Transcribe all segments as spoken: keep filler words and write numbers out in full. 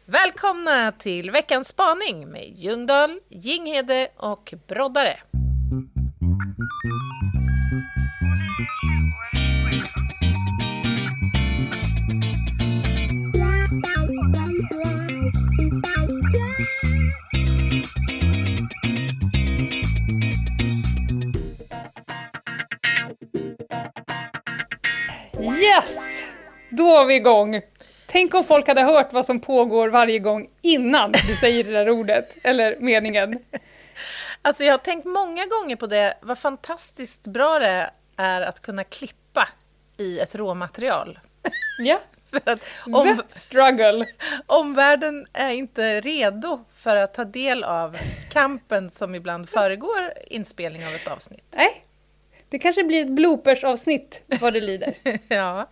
Välkomna till veckans spaning med Ljungdahl, Ginghede och Broddare. Yes! Då var vi igång. Tänk om folk hade hört vad som pågår varje gång innan du säger det där ordet, eller meningen. Alltså jag har tänkt många gånger på det, vad fantastiskt bra det är att kunna klippa i ett råmaterial. Ja, för att om, struggle. Omvärlden är inte redo för att ta del av kampen som ibland föregår inspelning av ett avsnitt. Nej, det kanske blir ett bloopers-avsnitt vad det lider. Ja.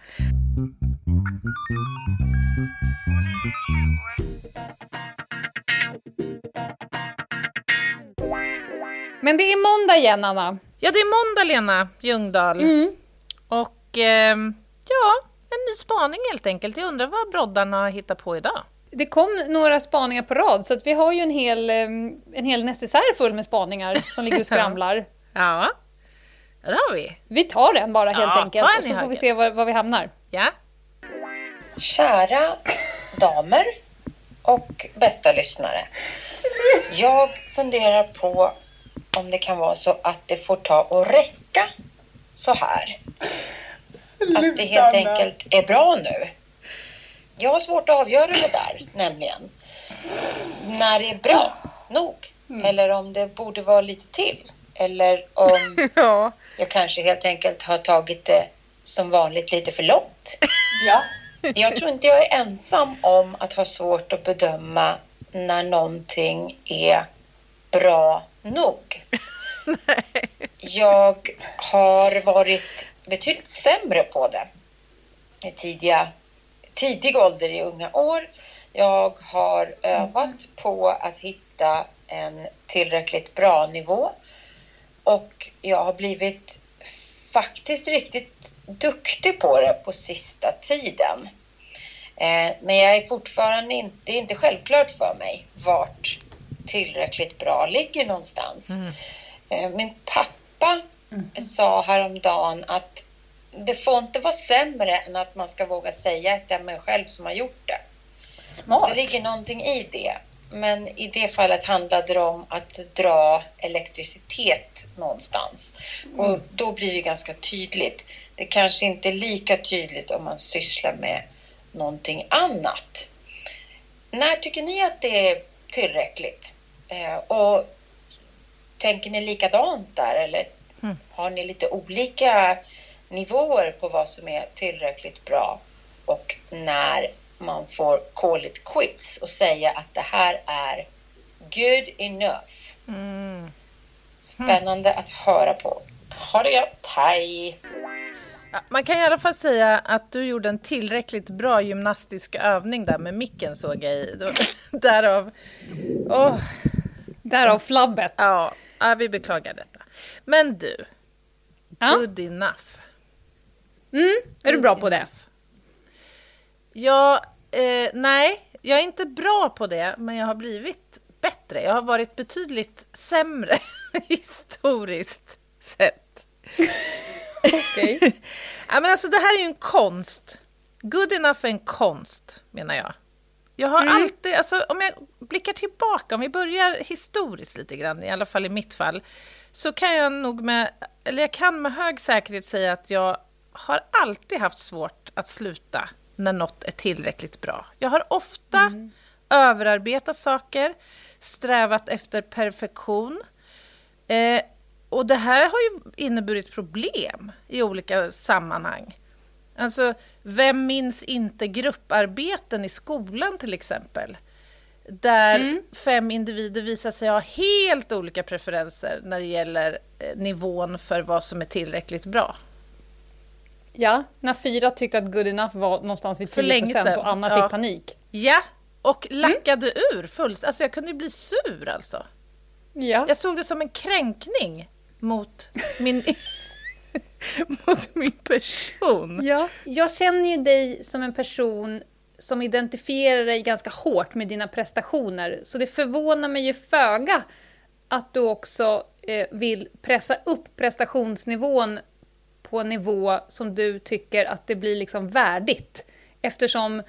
Men det är måndag igen, Anna. Ja, det är måndag, Lena Ljungdahl. Mm. Och eh, ja, en ny spaning helt enkelt. Jag undrar vad broddarna har hittat på idag. Det kom några spaningar på rad, så att vi har ju en hel, en hel necessär full med spaningar som ligger och skramlar. Ja, det har vi. Vi tar den bara helt Ja, enkelt, och så får vi se var, var vi hamnar. Ja. Kära damer och bästa lyssnare. Jag funderar på om det kan vara så att det får ta och räcka så här. Sluta, att det helt enkelt är bra nu. Jag har svårt att avgöra det där, nämligen. När det är bra nog. Mm. Eller om det borde vara lite till. Eller om ja. jag kanske helt enkelt har tagit det som vanligt lite för långt. Ja. Jag tror inte jag är ensam om att ha svårt att bedöma när någonting är bra nog. Nej. Jag har varit betydligt sämre på det i tidiga, tidig ålder i unga år. Jag har övat på att hitta en tillräckligt bra nivå. Och jag har blivit faktiskt riktigt duktig på det på sista tiden. Eh, men jag är fortfarande inte, det är inte självklart för mig vart tillräckligt bra ligger någonstans. Mm. Eh, min pappa mm. sa häromdagen att det får inte vara sämre än att man ska våga säga att det är mig själv som har gjort det. Smart. Det ligger någonting i det. Men i det fallet handlade det om att dra elektricitet någonstans. Mm. Och då blir det ganska tydligt. Det kanske inte är lika tydligt om man sysslar med någonting annat. När tycker ni att det är tillräckligt? Eh, och tänker ni likadant där? Eller mm. har ni lite olika nivåer på vad som är tillräckligt bra? Och när man får call it quits och säga att det här är good enough. Mm. Spännande mm. att höra på. Ha det gött, hej! Ja, man kan i alla fall säga att du gjorde en tillräckligt bra gymnastisk övning där med micken, såg jag i. Därav... Oh. Därav flabbet. Ja, ja, vi beklagar detta. Men du, ja? Good enough. Mm, är good du bra på enough. det? Ja, eh, nej, jag är inte bra på det, men jag har blivit bättre. Jag har varit betydligt sämre historiskt sett. Okej. Okay. Ja, men alltså det här är ju en konst. Good enough är en konst, menar jag. Jag har mm. alltid, alltså om jag blickar tillbaka, om vi börjar historiskt lite grann, i alla fall i mitt fall, så kan jag nog med, eller jag kan med hög säkerhet säga att jag har alltid haft svårt att sluta när något är tillräckligt bra. Jag har ofta mm. överarbetat saker, strävat efter perfektion. Eh, och det här har ju inneburit problem i olika sammanhang. Alltså, vem minns inte grupparbeten i skolan till exempel? Där mm. fem individer visar sig ha helt olika preferenser när det gäller eh, nivån för vad som är tillräckligt bra. Ja, när fyra tyckte att good enough var någonstans vid tio procent och Anna ja. fick panik. Ja, och lackade mm. ur fullt. Alltså jag kunde ju bli sur alltså. Ja. Jag såg det som en kränkning mot min, mot min person. Ja, jag känner ju dig som en person som identifierar dig ganska hårt med dina prestationer. Så det förvånar mig ju föga att du också eh, vill pressa upp prestationsnivån på en nivå som du tycker att det blir liksom värdigt. Eftersom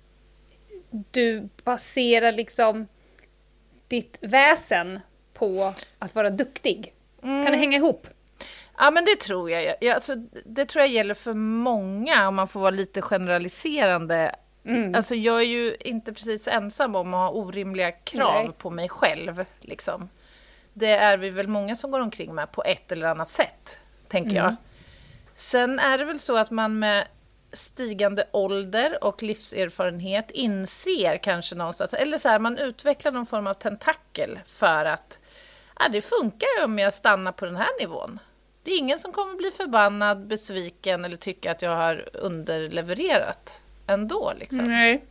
du baserar liksom ditt väsen på att vara duktig. Mm. Kan det hänga ihop? Ja, men det tror jag. jag alltså, det tror jag gäller för många, om man får vara lite generaliserande. Mm. Alltså, jag är ju inte precis ensam om att ha orimliga krav Nej. på mig själv. Liksom. Det är vi väl många som går omkring med på ett eller annat sätt, tänker mm. jag. Sen är det väl så att man med stigande ålder och livserfarenhet inser kanske någonstans, eller så här, man utvecklar någon form av tentakel för att ja, det funkar ju om jag stannar på den här nivån. Det är ingen som kommer bli förbannad, besviken eller tycka att jag har underlevererat ändå. Liksom. Nej.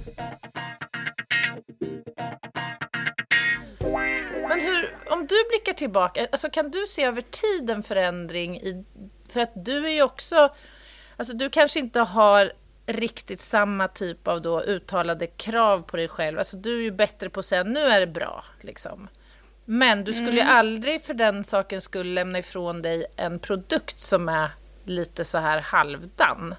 Men hur, om du blickar tillbaka, alltså kan du se över tid en förändring i, för att du är ju också, alltså du kanske inte har riktigt samma typ av då uttalade krav på dig själv. Alltså du är ju bättre på att säga nu är det bra liksom. Men du skulle mm. ju aldrig för den saken skulle lämna ifrån dig en produkt som är lite så här halvdan.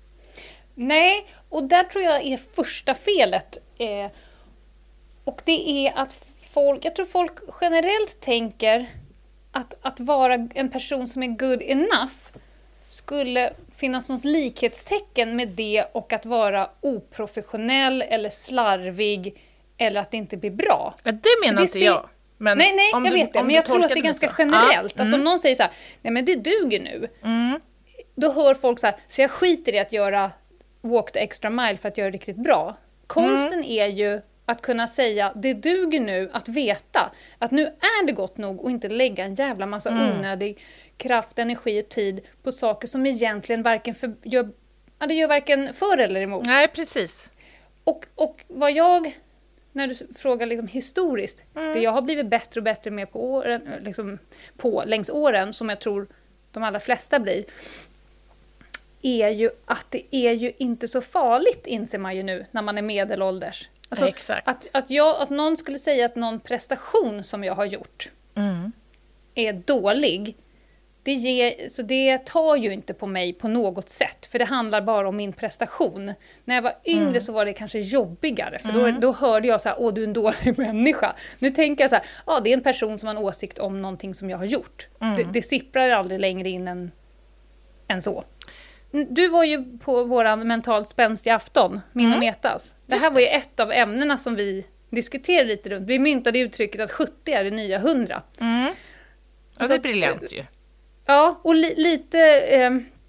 Nej, och där tror jag är första felet. Eh, och det är att folk, jag tror folk generellt tänker att, att vara en person som är good enough skulle finnas något likhetstecken med det och att vara oprofessionell eller slarvig eller att det inte blir bra. Ja, det menar inte ser... jag. Men nej, nej, jag du, vet det, men jag tror att det är ganska så. generellt. Ja. Att mm. om någon säger så här, nej men det duger nu. Mm. Då hör folk så här, så jag skiter i att göra walk the extra mile för att göra det riktigt bra. Konsten mm. är ju att kunna säga, det duger nu att veta att nu är det gott nog och inte lägga en jävla massa mm. onödig kraft, energi och tid på saker som egentligen varken för, gör, ja, det gör varken för eller emot. Nej, precis. Och, och vad jag, när du frågar liksom historiskt, mm. det jag har blivit bättre och bättre med på åren, liksom på längs åren, som jag tror de allra flesta blir, är ju att det är ju inte så farligt, inser man ju nu när man är medelålders. Alltså, Exakt. Att, att, jag, att någon skulle säga att någon prestation som jag har gjort mm. är dålig, det, ger, så det tar ju inte på mig på något sätt. För det handlar bara om min prestation. När jag var yngre mm. så var det kanske jobbigare. För mm. då, då hörde jag så här, åh du är en dålig människa. Nu tänker jag så här, ja det är en person som har en åsikt om någonting som jag har gjort. Mm. Det, det sipprar aldrig längre in än, än så. Du var ju på våran mentalt spänstiga afton, min mm. och Metas. Det här var ju ett av ämnena som vi diskuterade lite runt. Vi myntade uttrycket att sjuttio är det nya hundra. Mm. Ja, alltså, det är briljant ju. Ja, och li- lite... Eh,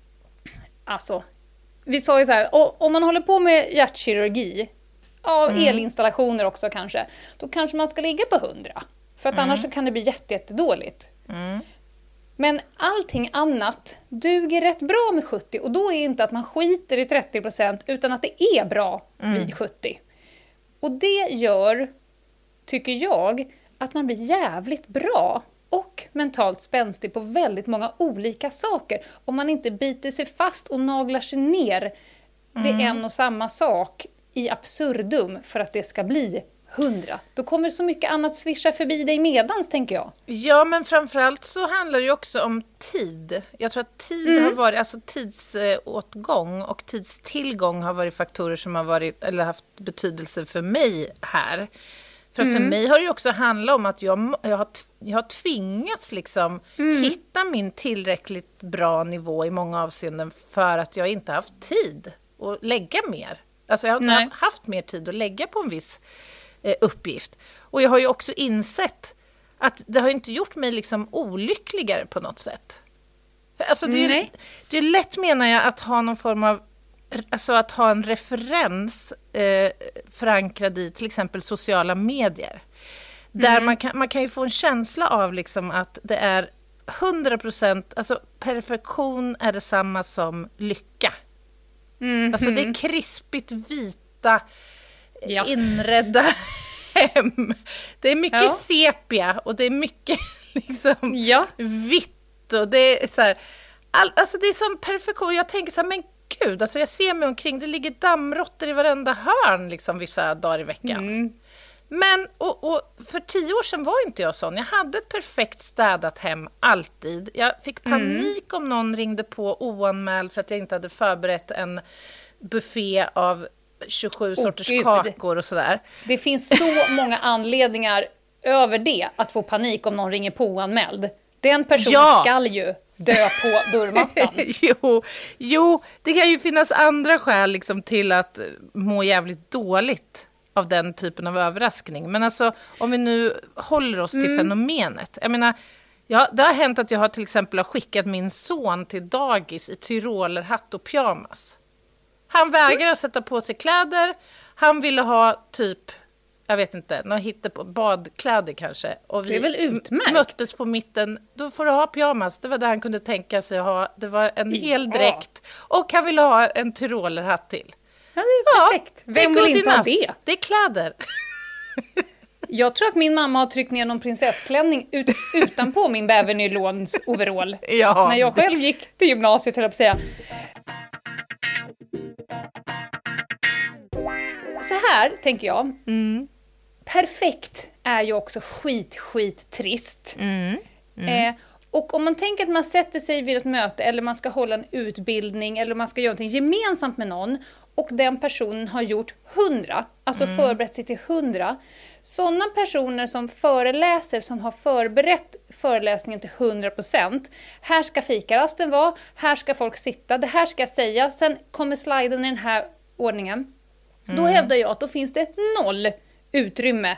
alltså, vi sa ju så här, och, om man håller på med hjärtkirurgi, ja, mm. elinstallationer också kanske, då kanske man ska ligga på hundra. För att mm. annars så kan det bli jätte, jättedåligt. Mm. Men allting annat duger rätt bra med sjuttio. Och då är det inte att man skiter i trettio procent utan att det är bra mm. vid sjuttio. Och det gör, tycker jag, att man blir jävligt bra och mentalt spänstig på väldigt många olika saker. Om man inte biter sig fast och naglar sig ner vid mm. en och samma sak i absurdum för att det ska bli hundra. Då kommer så mycket annat svischa förbi dig medans, tänker jag. Ja, men framförallt så handlar det ju också om tid. Jag tror att tid mm. har varit, alltså tidsåtgång och tidstillgång har varit faktorer som har varit, eller haft betydelse för mig här. För att mm. för mig har det ju också handlat om att jag, jag, har, jag har tvingats liksom mm. hitta min tillräckligt bra nivå i många avseenden för att jag inte haft tid att lägga mer. Alltså jag har inte haft, haft mer tid att lägga på en viss eh, uppgift. Och jag har ju också insett att det har inte gjort mig liksom olyckligare på något sätt. Alltså det är, ju, det är lätt, menar jag, att ha någon form av, alltså att ha en referens eh, förankrad i till exempel sociala medier. Där mm. man, kan, man kan ju få en känsla av liksom att det är hundra procent, alltså perfektion är detsamma som lycka. Mm. Alltså det är krispigt vita, ja. inredda hem. Det är mycket ja. sepia och det är mycket liksom ja. vitt och det är så här, all, alltså det är som perfektion. Jag tänker så här, men gud, alltså jag ser mig omkring, det ligger dammråttor i varenda hörn liksom vissa dagar i veckan. Mm. Men, och, och för tio år sedan var inte jag sån. Jag hade ett perfekt städat hem alltid. Jag fick panik mm. om någon ringde på oanmäld för att jag inte hade förberett en buffé av tjugosju oh, sorters Gud. kakor och sådär. Det finns så många anledningar över det att få panik om någon ringer på oanmäld. Den personen ja. skall ju dö på dörrmattan. jo, jo, det kan ju finnas andra skäl liksom till att må jävligt dåligt av den typen av överraskning. Men alltså, om vi nu håller oss till mm. fenomenet. Jag menar, ja, det har hänt att jag har till exempel har skickat min son till dagis i tyrolerhatt och pyjamas. Han vägrar att sätta på sig kläder. Han ville ha typ, jag vet inte, någon hitta på badkläder kanske. Och vi det är väl utmärkt. möttes på mitten. Då får du ha pyjamas. Det var det han kunde tänka sig att ha. Det var en hel dräkt. Och han ville ha en tyrolerhatt till. Ja, det är perfekt. Ja, vem vill inte ha det? Det är kläder. Jag tror att min mamma har tryckt ner någon prinsessklänning ut, utanpå min bävernylons overall. Ja. När jag själv gick till gymnasiet, höll jag på att säga. Så här tänker jag. Mm. Perfekt är ju också skit, skit trist. Mm. Mm. Eh, och om man tänker att man sätter sig vid ett möte eller man ska hålla en utbildning eller man ska göra någonting gemensamt med någon och den personen har gjort hundra, alltså mm. förberett sig till hundra. Sådana personer som föreläser, som har förberett föreläsningen till hundra procent. Här ska fikarasten vara, här ska folk sitta, det här ska jag säga, sen kommer sliden i den här ordningen. Mm. Då hävdar jag att då finns det noll utrymme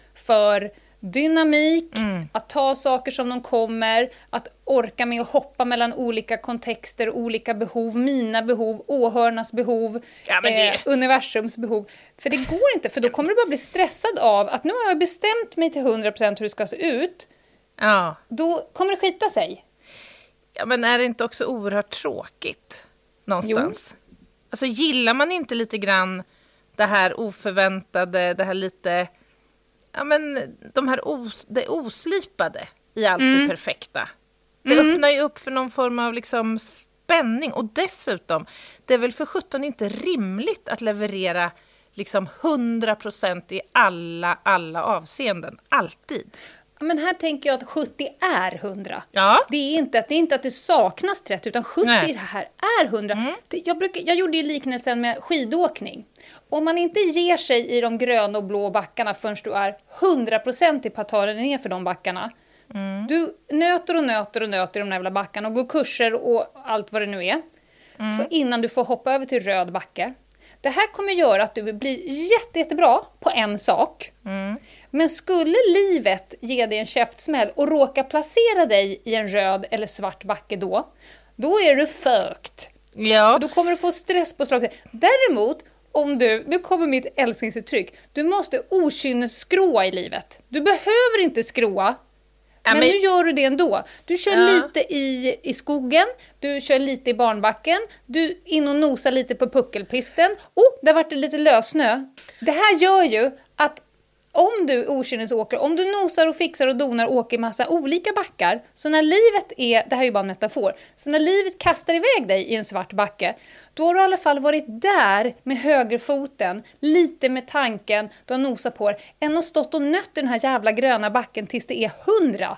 för dynamik, mm. att ta saker som de kommer, att orka med att hoppa mellan olika kontexter, olika behov, mina behov, åhörarnas behov, ja, det... eh, universums behov. För det går inte, för då kommer du bara bli stressad av att nu har jag bestämt mig till hundra procent hur det ska se ut. Ja. Då kommer det skita sig. Ja, men är det inte också oerhört tråkigt någonstans? Jo. Alltså gillar man inte lite grann det här oförväntade, det här lite... Ja, men de här os, det oslipade i allt mm. det perfekta. Det mm. öppnar ju upp för någon form av liksom spänning. Och dessutom, det är väl för sjutton inte rimligt att leverera liksom hundra procent i alla, alla avseenden. Alltid. Men här tänker jag att sjuttio är hundra. Ja. Det är inte att det, är inte att det saknas trettio, utan sjuttio Nej. här är hundra. Mm. Jag, brukar, jag gjorde ju liknelsen med skidåkning. Om man inte ger sig i de gröna och blå backarna förrän du är hundra procent på att ta dig ner för de backarna. Mm. Du nöter och nöter och nöter i de jävla backarna och går kurser och allt vad det nu är. Mm. För innan du får hoppa över till röd backe. Det här kommer göra att du blir jätte, jättebra på en sak. Mm. Men skulle livet ge dig en käftsmäll och råka placera dig i en röd eller svart backe då, då är du fucked. Ja. Då kommer du få stress på slaget. Däremot, om du, nu kommer mitt älsklingsuttryck, du måste okynnesskråa i livet. Du behöver inte skråa, ja, men, men nu gör du det ändå. Du kör ja. lite i, i skogen, du kör lite i barnbacken, du in och nosar lite på puckelpisten. Oh, där vart det lite lösnö. Det här gör ju att om du okynnesåker, om du nosar och fixar och donar och åker i massa olika backar, så när livet är, det här är ju bara en metafor, så när livet kastar iväg dig i en svart backe, då har du i alla fall varit där med högerfoten, lite med tanken, du har nosat på det, än att stått och nött den här jävla gröna backen tills det är hundra.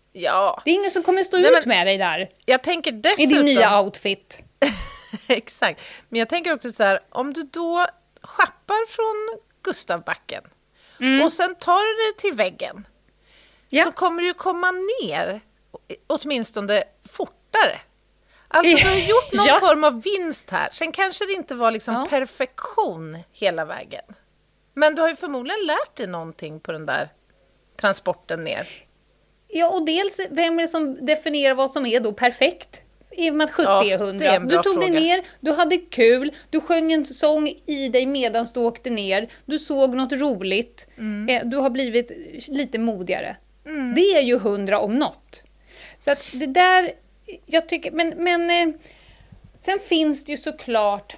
Ja. Det är ingen som kommer stå Nej, ut men, med dig där. Jag tänker dessutom... I din nya outfit. Exakt. Men jag tänker också så här, om du då schappar från Gustavbacken, Mm. och sen tar du det till väggen, ja. så kommer du komma ner åtminstone fortare. Alltså du har gjort någon ja. form av vinst här. Sen kanske det inte var liksom ja. perfektion hela vägen. Men du har ju förmodligen lärt dig någonting på den där transporten ner. Ja, och dels, vem är det som definierar vad som är då perfekt? I och med att sjuttio ja, är hundra. Du tog fråga. dig ner, du hade kul, du sjöng en sång i dig medan du åkte ner, du såg något roligt, mm. eh, du har blivit lite modigare. Mm. Det är ju hundra om något. Så att det där, jag tycker, men, men eh, sen finns det ju såklart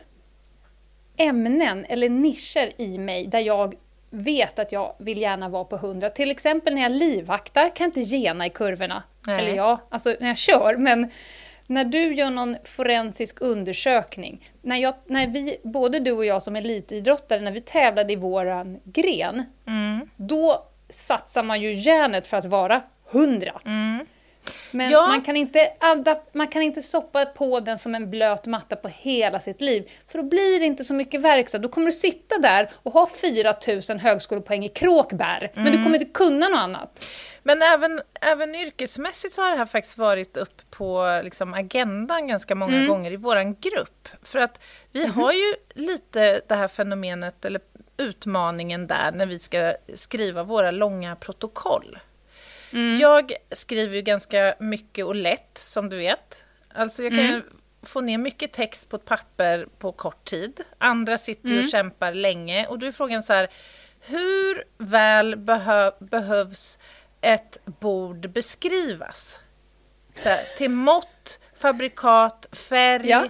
ämnen eller nischer i mig där jag vet att jag vill gärna vara på hundra. Till exempel när jag livvaktar kan jag inte gena i kurvorna. Nej. Eller ja, alltså när jag kör, men när du gör någon forensisk undersökning, när, jag, när vi, både du och jag som elitidrottare, när vi tävlade i våran gren, mm. då satsar man ju järnet för att vara hundra. Mm. Men ja. man, kan inte adda, man kan inte soppa på den som en blöt matta på hela sitt liv. För då blir det inte så mycket verkstad. Då kommer du sitta där och ha fyra tusen högskolepoäng i kråkbär. Mm. Men du kommer inte kunna något annat. Men även, även yrkesmässigt så har det här faktiskt varit upp på liksom, agendan ganska många mm. gånger i våran grupp. För att vi mm. har ju lite det här fenomenet eller utmaningen där när vi ska skriva våra långa protokoll. Mm. Jag skriver ju ganska mycket och lätt, som du vet. Alltså jag kan mm. få ner mycket text på ett papper på kort tid. Andra sitter ju mm. och kämpar länge. Och då är frågan så här, hur väl behö- behövs ett bord beskrivas? Så här, till mått, fabrikat, färg, ja.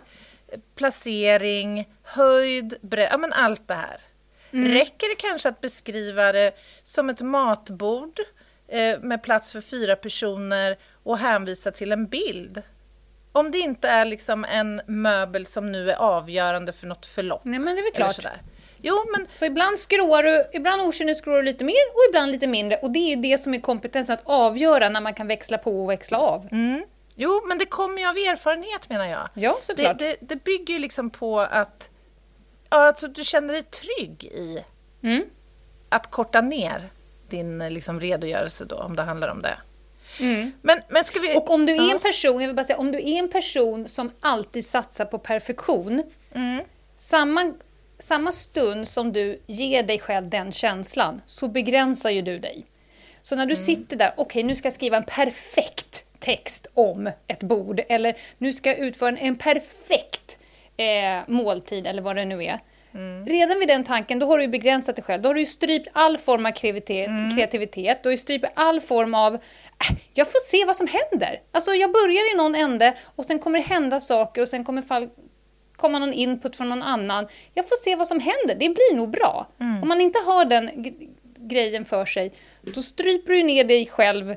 placering, höjd, bredd, ja men allt det här. Mm. Räcker det kanske att beskriva det som ett matbord med plats för fyra personer och hänvisa till en bild? Om det inte är liksom en möbel som nu är avgörande för något förlopp. Nej, men det är väl klart. Jo, men... Så ibland skråar du, ibland okynnes skråar du lite mer och ibland lite mindre. Och det är ju det som är kompetensen att avgöra när man kan växla på och växla av. Mm. Jo, men det kommer ju av erfarenhet menar jag. Ja, såklart. Det, det, det bygger ju liksom på att alltså, du känner dig trygg i mm. att korta ner din liksom, redogörelse då, om det handlar om det. Mm. Men, men ska vi... Och om du är en person, jag vill bara säga, om du är en person som alltid satsar på perfektion, mm. samma, samma stund som du ger dig själv den känslan, så begränsar ju du dig. Så när du mm. sitter där, okej okay, nu ska jag skriva en perfekt text om ett bord, eller nu ska jag utföra en, en perfekt eh, måltid, eller vad det nu är. Mm. Redan vid den tanken, då har du ju begränsat dig själv. Då har du ju strypt all form av kreativitet. Mm. kreativitet. Du har ju strypt all form av, äh, jag får se vad som händer. Alltså jag börjar i någon ände och sen kommer det hända saker och sen kommer fall, komma någon input från någon annan. Jag får se vad som händer, det blir nog bra. Mm. Om man inte har den g- grejen för sig, då stryper du ner dig själv.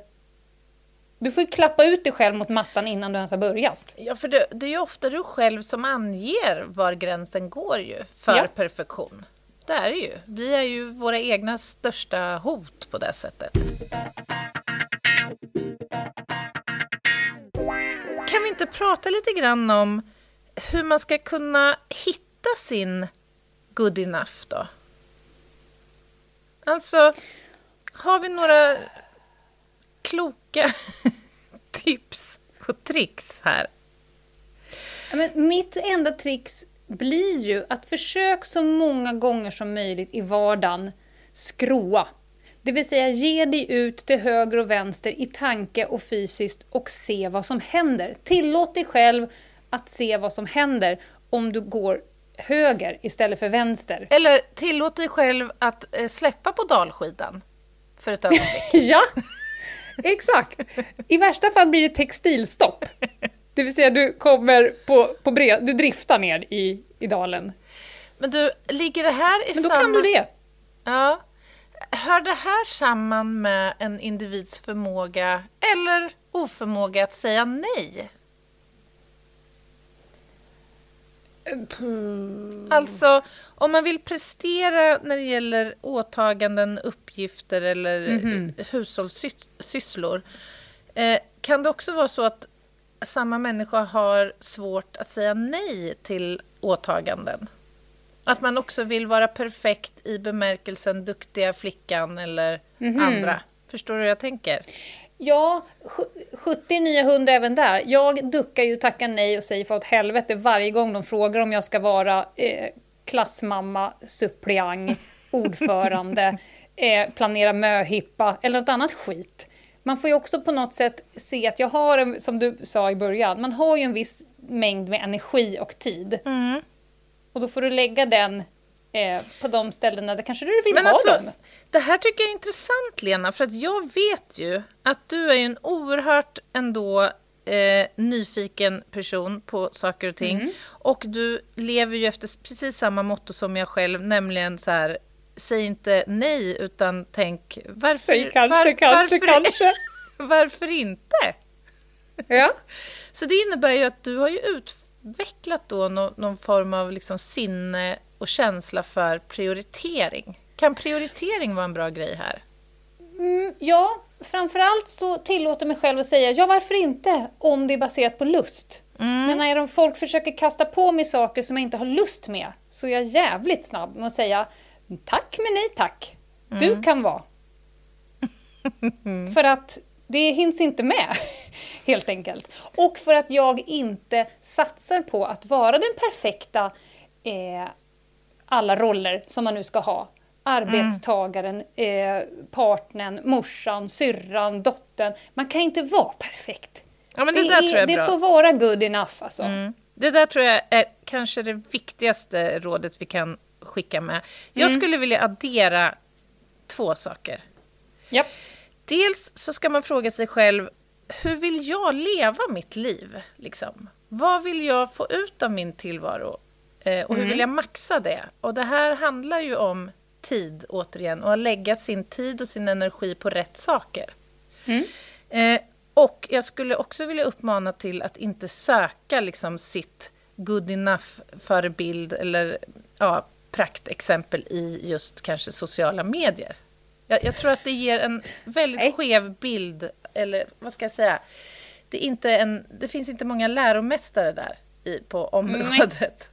Du får ju klappa ut dig själv mot mattan innan du ens har börjat. Ja, för det, det är ju ofta du själv som anger var gränsen går ju för ja. perfektion. Det är det ju. Vi är ju våra egna största hot på det sättet. Kan vi inte prata lite grann om hur man ska kunna hitta sin good enough då? Alltså, har vi några kloka tips och tricks här? Ja, men mitt enda tricks blir ju att försök så många gånger som möjligt i vardagen skråa. Det vill säga ge dig ut till höger och vänster i tanke och fysiskt och se vad som händer. Tillåt dig själv att se vad som händer om du går höger istället för vänster. Eller tillåt dig själv att eh, släppa på dalskidan för ett ögonblick. Ja, exakt. I värsta fall blir det textilstopp. Det vill säga du kommer på, på bred, du driftar ner i, i dalen. Men du, ligger det här i Men då samma... kan du det. Ja. Hör det här samman med en individs förmåga eller oförmåga att säga nej? Mm. Alltså, om man vill prestera när det gäller åtaganden, uppgifter eller mm-hmm. hushållssysslor, eh, kan det också vara så att samma människa har svårt att säga nej till åtaganden? Att man också vill vara perfekt i bemärkelsen duktiga flickan eller mm-hmm. andra. Förstår du hur jag tänker? Ja, sjuttio nya hundra även där. Jag duckar ju tacka nej och säger för åt helvete varje gång de frågar om jag ska vara eh, klassmamma, suppleant, ordförande, eh, planera möhippa eller något annat skit. Man får ju också på något sätt se att jag har, en, som du sa i början, man har ju en viss mängd med energi och tid. Mm. Och då får du lägga den eh, på de ställena där kanske du vill Men ha alltså, dem. Det här tycker jag är intressant, Lena, för att jag vet ju att du är en oerhört ändå eh, nyfiken person på saker och ting. Mm. Och du lever ju efter precis samma motto som jag själv, nämligen så här, säg inte nej utan tänk varför... Säg kanske, var, kanske, varför, kanske. varför inte? Ja. Så det innebär ju att du har ju utvecklat då någon, någon form av liksom sinne och känsla för prioritering. Kan prioritering vara en bra grej här? Mm, ja, framförallt så tillåter mig själv att säga, ja varför inte om det är baserat på lust. Mm. Men när folk försöker kasta på mig saker som jag inte har lust med, så är jag jävligt snabb med att säga, tack men nej tack. Mm. Du kan vara. För att det hinns inte med, helt enkelt. Och för att jag inte satsar på att vara den perfekta eh, alla roller som man nu ska ha. Arbetstagaren, mm. eh, partnern, morsan, syrran, dottern. Man kan inte vara perfekt. Ja, men det, det, där är, tror jag är det bra. får vara good enough. Alltså. Mm. Det där tror jag är kanske det viktigaste rådet vi kan skicka med. Jag mm. skulle vilja addera två saker. Japp. Dels så ska man fråga sig själv, hur vill jag leva mitt liv? Liksom? Vad vill jag få ut av min tillvaro? Eh, och hur Mm. vill jag maxa det? Och det här handlar ju om tid återigen. Och att lägga sin tid och sin energi på rätt saker. Mm. Eh, och jag skulle också vilja uppmana till att inte söka liksom sitt good enough förebild eller ja, praktexempel i just kanske sociala medier. Jag, jag tror att det ger en väldigt Nej. skev bild, eller vad ska jag säga, det, är inte en, det finns inte många läromästare där i, på området.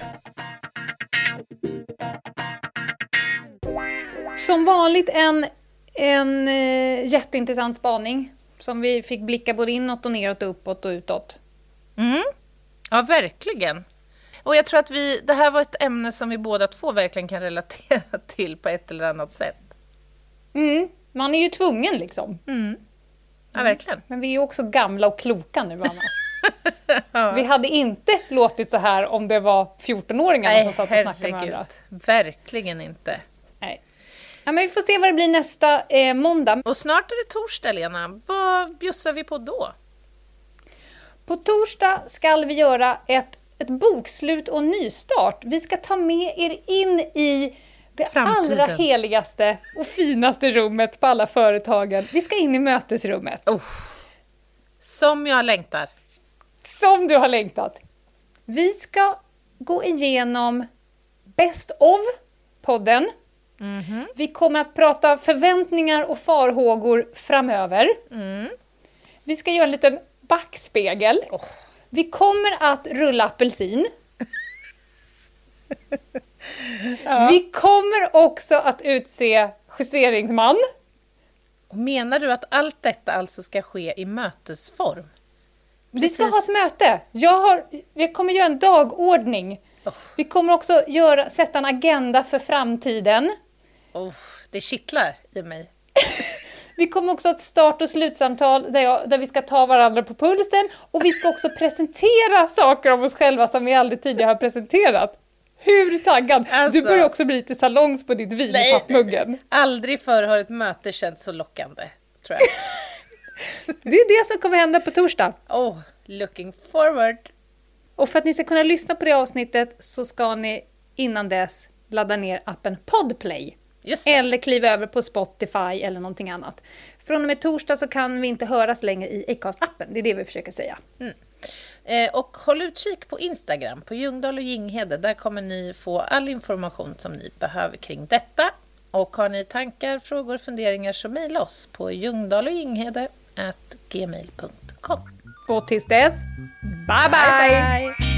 Nej. Som vanligt en, en eh, jätteintressant spaning som vi fick blicka både inåt och neråt och uppåt och utåt. Mm. Ja, verkligen. Och jag tror att vi, det här var ett ämne som vi båda två verkligen kan relatera till på ett eller annat sätt. Mm. Man är ju tvungen liksom. Mm. Ja, verkligen. Men vi är ju också gamla och kloka nu, Anna. Ja. Vi hade inte låtit så här om det var fjortonåringar som satt och snackade med varandra. Verkligen inte. Nej. Ja, men vi får se vad det blir nästa eh, måndag. Och snart är det torsdag, Lena. Vad bjussar vi på då? På torsdag ska vi göra ett, ett bokslut och nystart. Vi ska ta med er in i det Framtiden. Allra heligaste och finaste rummet på alla företagen. Vi ska in i mötesrummet. Oh. Som jag längtar. Som du har längtat. Vi ska gå igenom Best of-podden. Mm-hmm. Vi kommer att prata förväntningar och farhågor framöver. Mm. Vi ska göra en liten backspegel. Oh. Vi kommer att rulla apelsin. Ja. Vi kommer också att utse justeringsman. Menar du att allt detta alltså ska ske i mötesform? Vi ska ha ett möte. Jag, har, jag kommer göra en dagordning. Oh. Vi kommer också göra, sätta en agenda för framtiden. Oh, det kittlar i mig. Vi kommer också att start- och slutsamtal där, jag, där vi ska ta varandra på pulsen. Och vi ska också presentera saker om oss själva som vi aldrig tidigare har presenterat. Hur taggad? Alltså, du börjar också bli lite salongs på ditt vin i pappmuggen. Aldrig förr har ett möte känts så lockande, tror jag. Det är det som kommer hända på torsdag. Oh, looking forward. Och för att ni ska kunna lyssna på det avsnittet så ska ni innan dess ladda ner appen Podplay. Just det. Eller kliva över på Spotify eller någonting annat. Från och med torsdag så kan vi inte höras längre i Acast-appen. Det är det vi försöker säga. Mm. Eh, och håll utkik på Instagram, på Ljungdahl och Ginghede. Där kommer ni få all information som ni behöver kring detta. Och har ni tankar, frågor, funderingar så mejla oss på ljungdahl och ginghede at gmail punkt com. Och tills dess, bye bye! bye, bye.